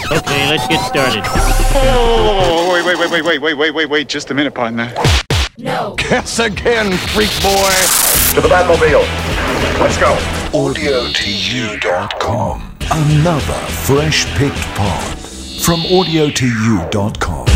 Okay, let's get started. Oh, wait, just a minute, partner. No. Guess again, freak boy. To the Batmobile. Let's go. AudioToYou.com. Another fresh-picked pod from AudioToYou.com.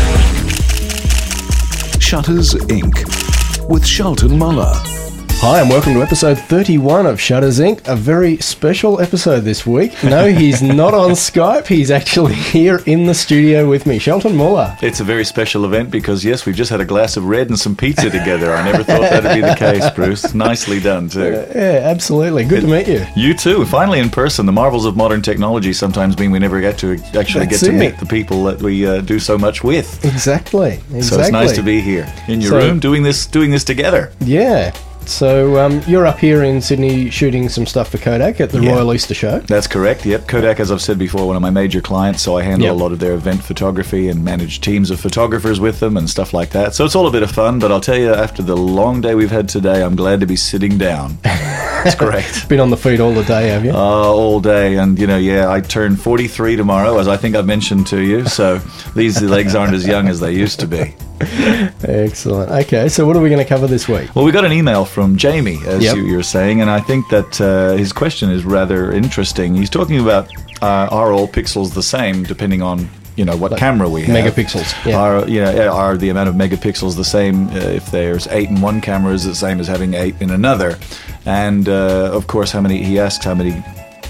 Shutters, Inc. with Shelton Muller. Hi and welcome to episode 31 of Shutters Inc. A very special episode this week. No, he's not on Skype. He's actually here in the studio with me. Shelton Muller. It's a very special event because, yes, we've just had a glass of red and some pizza together. I never thought that'd be the case, Bruce. Nicely done, too. Yeah, absolutely. Good to meet you. You too. Finally in person. The marvels of modern technology sometimes mean we never get to actually meet the people that we do so much with. Exactly. So it's nice to be here in your room doing this together. Yeah. So you're up here in Sydney shooting some stuff for Kodak at the Royal Easter Show. That's correct, yep. Kodak, as I've said before, one of my major clients, so I handle a lot of their event photography and manage teams of photographers with them and stuff like that. So it's all a bit of fun, but I'll tell you, after the long day we've had today, I'm glad to be sitting down. It's great. Been on the feet all the day, have you? All day, and I turn 43 tomorrow, as I think I've mentioned to you, so these legs aren't as young as they used to be. Excellent. Okay, so what are we going to cover this week? Well, we got an email from Jamie, as you were saying, and I think that his question is rather interesting. He's talking about are all pixels the same depending on what camera we have? Megapixels. Yeah. Are the amount of megapixels the same if there's 8 in one camera is the same as having 8 in another? And of course, he asks how many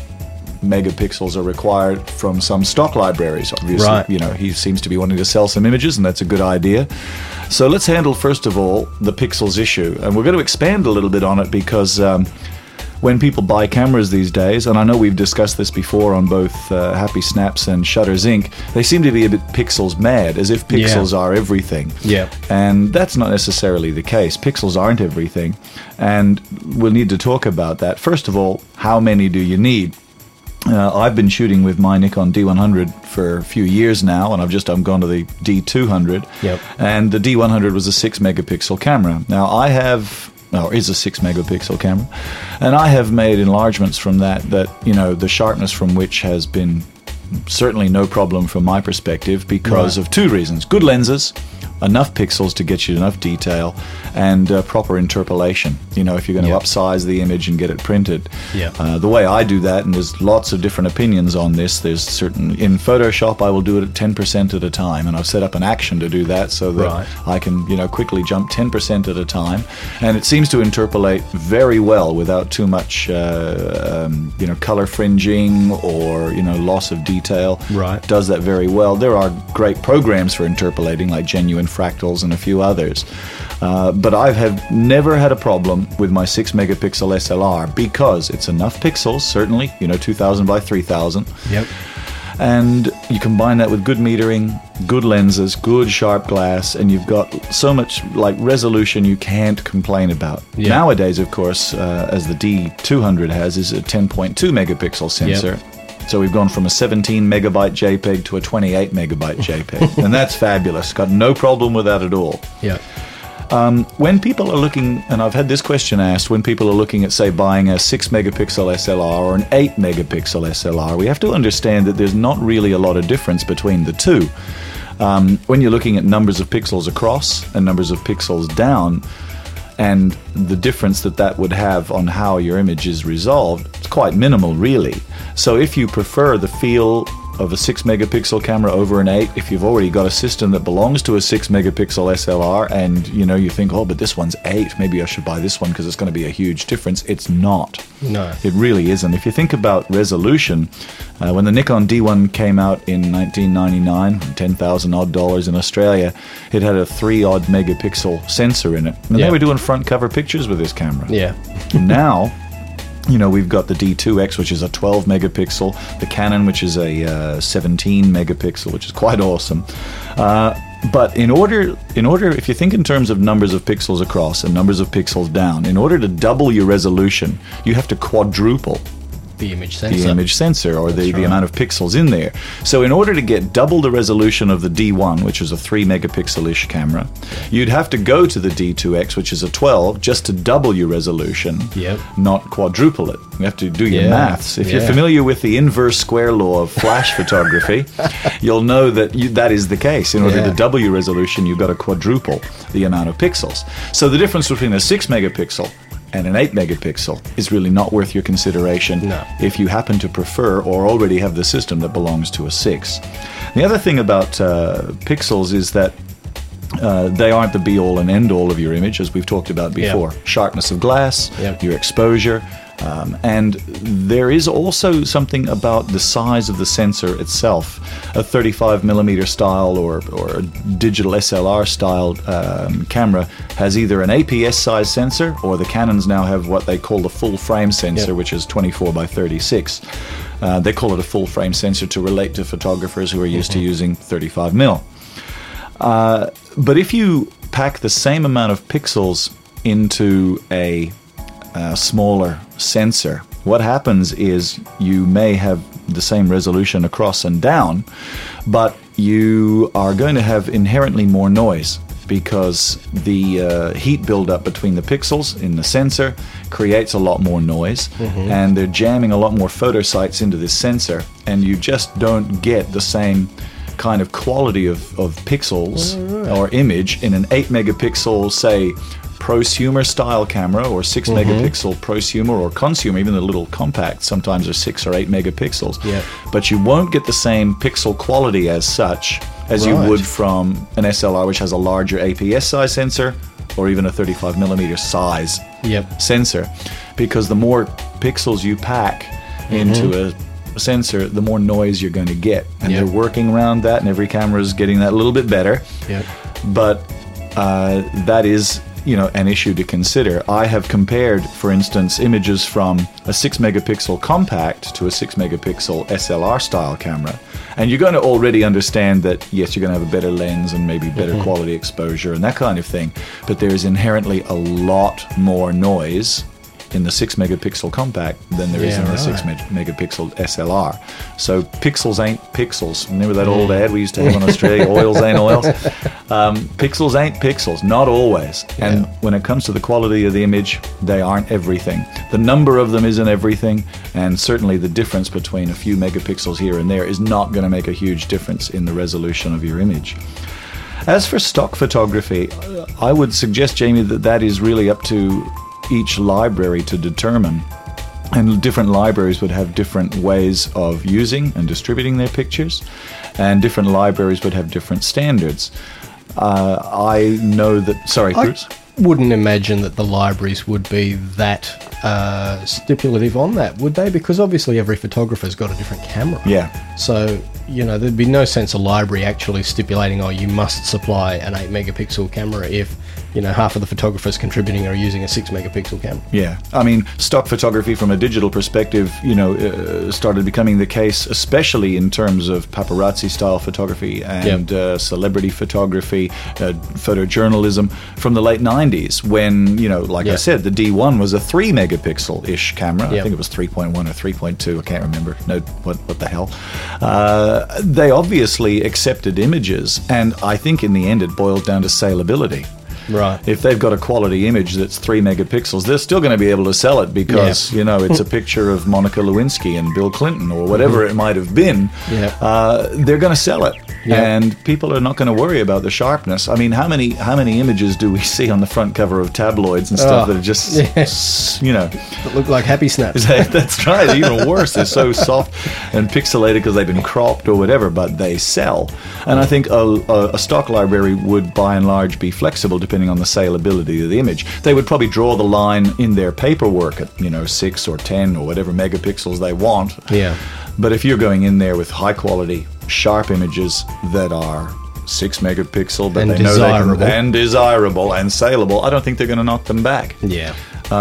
megapixels are required from some stock libraries. Obviously, right. He seems to be wanting to sell some images, and that's a good idea. So let's handle, first of all, the pixels issue. And we're going to expand a little bit on it because when people buy cameras these days, and I know we've discussed this before on both Happy Snaps and Shutters Inc., they seem to be a bit pixels mad, as if pixels are everything. Yeah. And that's not necessarily the case. Pixels aren't everything. And we'll need to talk about that. First of all, how many do you need? I've been shooting with my Nikon D100 for a few years now, and I'm gone to the D200. Yep. And the D100 was a 6 megapixel camera. Now is a 6 megapixel camera, and I have made enlargements from that the sharpness from which has been certainly no problem from my perspective because of two reasons: good lenses, enough pixels to get you enough detail, and proper interpolation. If you're going to upsize the image and get it printed. The way I do that, and there's lots of different opinions on this, in Photoshop I will do it at 10% at a time, and I've set up an action to do that so that I can quickly jump 10% at a time, and it seems to interpolate very well without too much color fringing or loss of detail. Right. Does that very well. There are great programs for interpolating like Genuine Fractals and a few others, but I have never had a problem with my 6 megapixel SLR because it's enough pixels, certainly 2000 by 3000. Yep. And you combine that with good metering, good lenses, good sharp glass, and you've got so much resolution you can't complain about. Yep. Nowadays, of course, as the D200 has, is a 10.2 megapixel sensor. Yep. So we've gone from a 17 megabyte JPEG to a 28 megabyte JPEG. And that's fabulous. Got no problem with that at all. Yeah. When people are looking, and I've had this question asked, when people are looking at, say, buying a 6 megapixel SLR or an 8 megapixel SLR, we have to understand that there's not really a lot of difference between the two. When you're looking at numbers of pixels across and numbers of pixels down, and the difference that would have on how your image is resolved, it's quite minimal, really. So if you prefer the feel of a 6 megapixel camera over an 8, if you've already got a system that belongs to a 6 megapixel SLR and you think, but this one's 8, maybe I should buy this one because it's going to be a huge difference. It's not. No. It really isn't. If you think about resolution, when the Nikon D1 came out in 1999, $10,000 odd in Australia, it had a 3 odd megapixel sensor in it. And they were doing front cover pictures with this camera. Yeah. Now, we've got the D2X, which is a 12 megapixel, the Canon, which is a 17 megapixel, which is quite awesome. But in order, if you think in terms of numbers of pixels across and numbers of pixels down, in order to double your resolution, you have to quadruple the image sensor. The image sensor, or the right. amount of pixels in there. So in order to get double the resolution of the D1, which is a 3 megapixel-ish camera, you'd have to go to the D2X, which is a 12, just to double your resolution, Yep. not quadruple it. You have to do your Yeah. maths. If you're Yeah. familiar with the inverse square law of flash photography, you'll know that that is the case. In order Yeah. to double your resolution, you've got to quadruple the amount of pixels. So the difference between a 6 megapixel and an 8 megapixel is really not worth your consideration No. if you happen to prefer or already have the system that belongs to a 6. The other thing about pixels is that they aren't the be-all and end-all of your image, as we've talked about before. Sharpness of glass, Yep. your exposure, and there is also something about the size of the sensor itself. A 35 millimeter style or a digital SLR style camera has either an APS size sensor, or the Canons now have what they call the full frame sensor, Yep. which is 24 by 36. They call it a full frame sensor to relate to photographers who are used to using 35 mil. But if you pack the same amount of pixels into a smaller sensor, what happens is you may have the same resolution across and down, but you are going to have inherently more noise, because the heat buildup between the pixels in the sensor creates a lot more noise, and they're jamming a lot more photosites into this sensor, and you just don't get the same kind of quality of pixels or image in an 8 megapixel, say, prosumer style camera, or 6 megapixel prosumer or consumer. Even the little compacts sometimes are 6 or 8 megapixels. Yeah. But you won't get the same pixel quality as such as you Right. would from an SLR, which has a larger APS size sensor, or even a 35 millimeter size Yep. sensor, because the more pixels you pack into a sensor, the more noise you're going to get, and Yep. they're working around that, and every camera is getting that a little bit better. Yep. But that is, an issue to consider. I have compared, for instance, images from a 6 megapixel compact to a 6 megapixel SLR style camera, and you're going to already understand that, yes, you're going to have a better lens and maybe better quality exposure and that kind of thing, but there is inherently a lot more noise in the 6 megapixel compact than there is in the 6 megapixel SLR. So pixels ain't pixels. Remember that old ad we used to have on Australia, oils ain't oils? Pixels ain't pixels, not always. And when it comes to the quality of the image, they aren't everything. The number of them isn't everything, and certainly the difference between a few megapixels here and there is not going to make a huge difference in the resolution of your image. As for stock photography, I would suggest, Jamie, that is really up to each library to determine, and different libraries would have different ways of using and distributing their pictures, and different libraries would have different standards. I know that... Sorry, Bruce? I wouldn't imagine that the libraries would be that stipulative on that, would they? Because obviously every photographer's got a different camera. Yeah. So, there'd be no sense a library actually stipulating, you must supply an 8 megapixel camera if, half of the photographers contributing are using a 6 megapixel camera. Yeah. I mean, stock photography from a digital perspective, started becoming the case, especially in terms of paparazzi style photography and celebrity photography, photojournalism from the late 90s when, I said, the D1 was a 3 megapixel-ish camera. I think it was 3.1 or 3.2. I can't remember. No, what the hell. They obviously accepted images, and I think in the end it boils down to saleability. Right. If they've got a quality image that's 3 megapixels, they're still going to be able to sell it because, it's a picture of Monica Lewinsky and Bill Clinton or whatever it might have been. They're going to sell it. And people are not going to worry about the sharpness. I mean, how many images do we see on the front cover of tabloids and stuff that are just, That look like happy snaps. That's right. Even worse. They're so soft and pixelated because they've been cropped or whatever, but they sell. And I think a stock library would, by and large, be flexible depending on the saleability of the image. They would probably draw the line in their paperwork at, 6 or 10 or whatever megapixels they want. Yeah. But if you're going in there with high quality, sharp images that are 6 megapixel, but And they know desirable. they can, and desirable and saleable, I don't think they're going to knock them back. Yeah.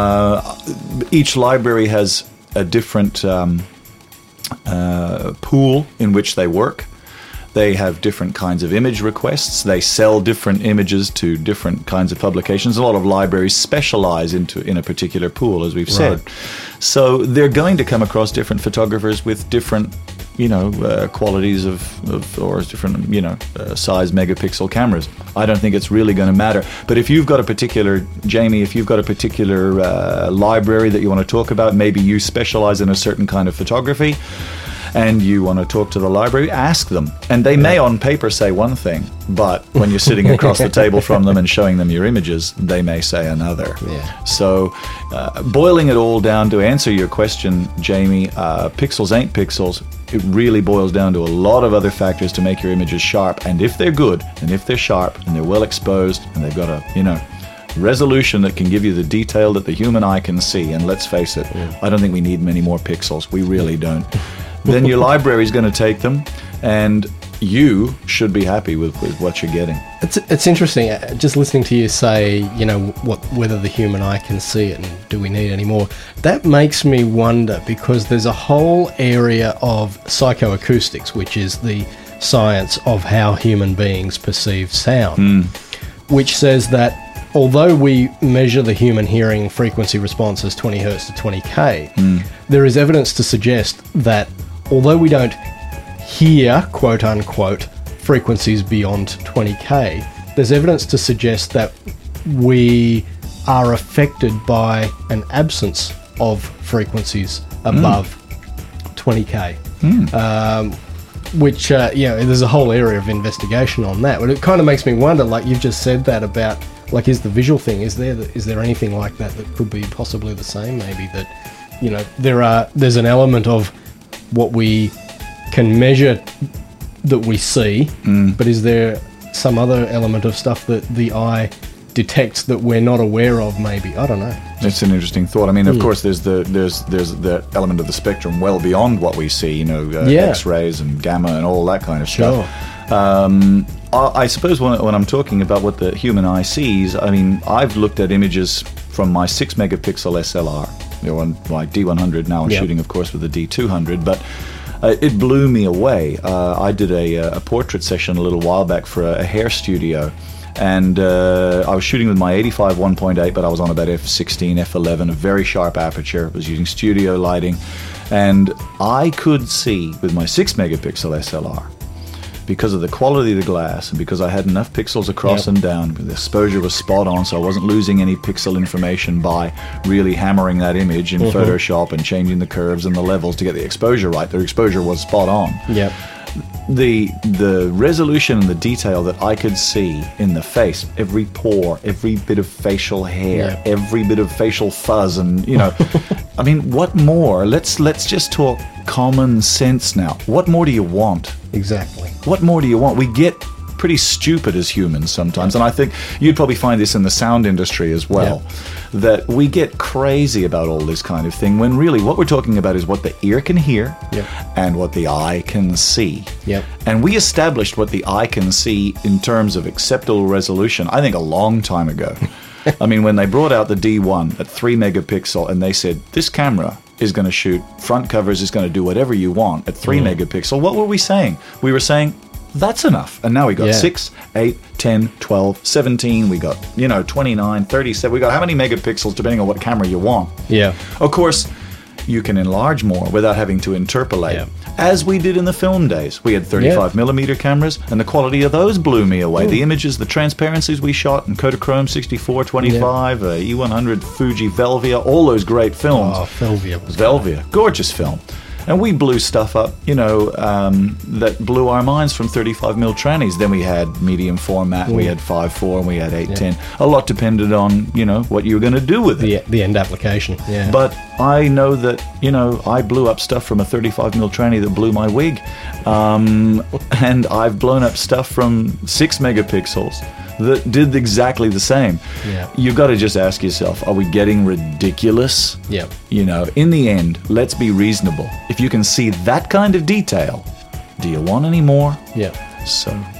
Each library has a different pool in which they work. They have different kinds of image requests. They sell different images to different kinds of publications. A lot of libraries specialize in a particular pool, as we've said. So they're going to come across different photographers with different, qualities of or different, size megapixel cameras. I don't think it's really going to matter. But if you've got a particular, Jamie, library that you want to talk about, maybe you specialize in a certain kind of photography, and you want to talk to the library, ask them. And they may on paper say one thing, but when you're sitting across the table from them and showing them your images, they may say another. Yeah. So boiling it all down to answer your question, Jamie, pixels ain't pixels. It really boils down to a lot of other factors to make your images sharp. And if they're good, and if they're sharp, and they're well exposed, and they've got a, resolution that can give you the detail that the human eye can see, and let's face it, I don't think we need many more pixels. We really don't. Then your library is going to take them, and you should be happy with what you're getting. It's interesting, just listening to you say, whether the human eye can see it and do we need any more. That makes me wonder, because there's a whole area of psychoacoustics, which is the science of how human beings perceive sound, which says that although we measure the human hearing frequency response as 20 hertz to 20k, there is evidence to suggest that although we don't hear, quote unquote, frequencies beyond 20k, there's evidence to suggest that we are affected by an absence of frequencies above 20k. Which, there's a whole area of investigation on that. But it kind of makes me wonder, like you've just said that about, like, is the visual thing, is there anything like that could be possibly the same? Maybe that, there's an element of what we can measure that we see, but is there some other element of stuff that the eye detects that we're not aware of? Maybe, I don't know. It's an interesting thought. I mean, of course, there's the element of the spectrum well beyond what we see. X-rays and gamma and all that kind of stuff. I suppose when I'm talking about what the human eye sees, I mean, I've looked at images from my 6 megapixel SLR, on my D100 now. I'm shooting, of course, with the D200, but it blew me away. I did a portrait session a little while back for a hair studio, and I was shooting with my 85 1.8, but I was on about f16, f11, a very sharp aperture. I was using studio lighting, and I could see with my 6 megapixel SLR, because of the quality of the glass and because I had enough pixels across and down, the exposure was spot on, so I wasn't losing any pixel information by really hammering that image in Photoshop and changing the curves and the levels to get the exposure right. The exposure was spot on. Yep. The resolution and the detail that I could see in the face, every pore, every bit of facial hair, every bit of facial fuzz, and I mean, what more? Let's just talk common sense now. What more do you want? Exactly. What more do you want? We get pretty stupid as humans sometimes, and I think you'd probably find this in the sound industry as well, that we get crazy about all this kind of thing, when really what we're talking about is what the ear can hear and what the eye can see. And we established what the eye can see in terms of acceptable resolution, I think, a long time ago. I mean, when they brought out the D1 at 3 megapixel and they said, this camera is going to shoot front covers, is going to do whatever you want at 3 megapixel, what were we saying? We were saying, that's enough. And now we got 6, 8, 10, 12, 17, we got, 29, 37, we got how many megapixels depending on what camera you want. Of course, you can enlarge more without having to interpolate. As we did in the film days. We had 35 millimeter cameras, and the quality of those blew me away. The images, the transparencies we shot in Kodachrome 64, 25, E100, Fuji, Velvia, all those great films. Oh, Velvia was Velvia, gorgeous film. And we blew stuff up, that blew our minds from 35mm trannies. Then we had medium format, we had 5.4, and we had 8.10. A lot depended on, what you were going to do with it. The end application, But I know that, I blew up stuff from a 35mm tranny that blew my wig. And I've blown up stuff from 6 megapixels that did exactly the same. You've got to just ask yourself, are we getting ridiculous? In the end, let's be reasonable. If you can see that kind of detail, do you want any more? So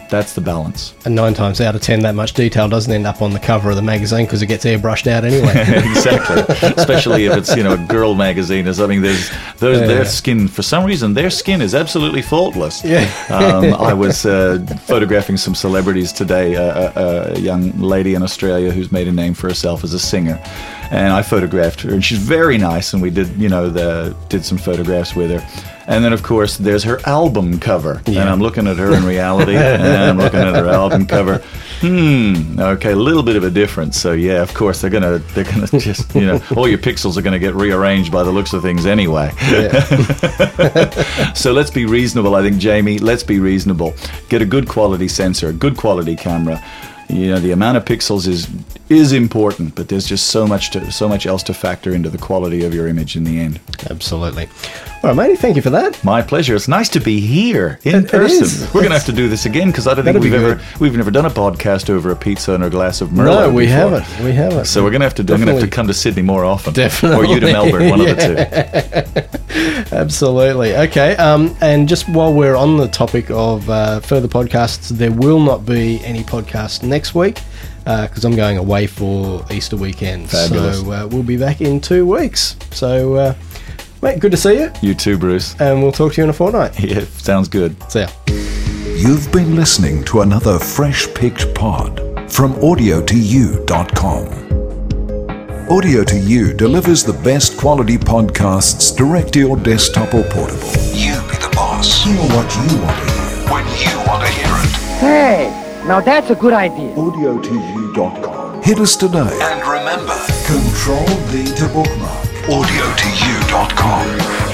That's the balance. And 9 times out of 10, that much detail doesn't end up on the cover of the magazine because it gets airbrushed out anyway. Exactly. Especially if it's, a girl magazine or something. Their skin, for some reason, their skin is absolutely faultless. Yeah. I was photographing some celebrities today, a young lady in Australia who's made a name for herself as a singer. And I photographed her, and she's very nice, and we did, did some photographs with her. And then, of course, there's her album cover. Yeah. And I'm looking at her in reality, and I'm looking at her album cover. Okay, a little bit of a difference. So, yeah, of course, they're gonna just, all your pixels are going to get rearranged by the looks of things anyway. Yeah. So let's be reasonable, I think, Jamie. Let's be reasonable. Get a good quality sensor, a good quality camera. The amount of pixels is important, but there's just so much else to factor into the quality of your image in the end. Absolutely. All right, matey, thank you for that. My pleasure. It's nice to be here in person. We're going to have to do this again because I don't think we've never done a podcast over a pizza and a glass of Merlot. No, we before. haven't. We haven't. So we're going to have to. I'm going to have to come to Sydney more often. Definitely. Or you to Melbourne, one of the two. Absolutely. Okay. And just while we're on the topic of further podcasts, there will not be any podcast next week because I'm going away for Easter weekend. Fabulous. So we'll be back in 2 weeks. So, mate, good to see you. You too, Bruce. And we'll talk to you in a fortnight. Yeah, sounds good. See ya. You've been listening to another Fresh Picked Pod from AudioToYou.com. Audio to You delivers the best quality podcasts direct to your desktop or portable. You be the boss. Hear what you want to hear when you want to hear it. Hey, now that's a good idea. AudioToYou.com. Hit us today. And remember, Control-V to bookmark. AudioToYou.com.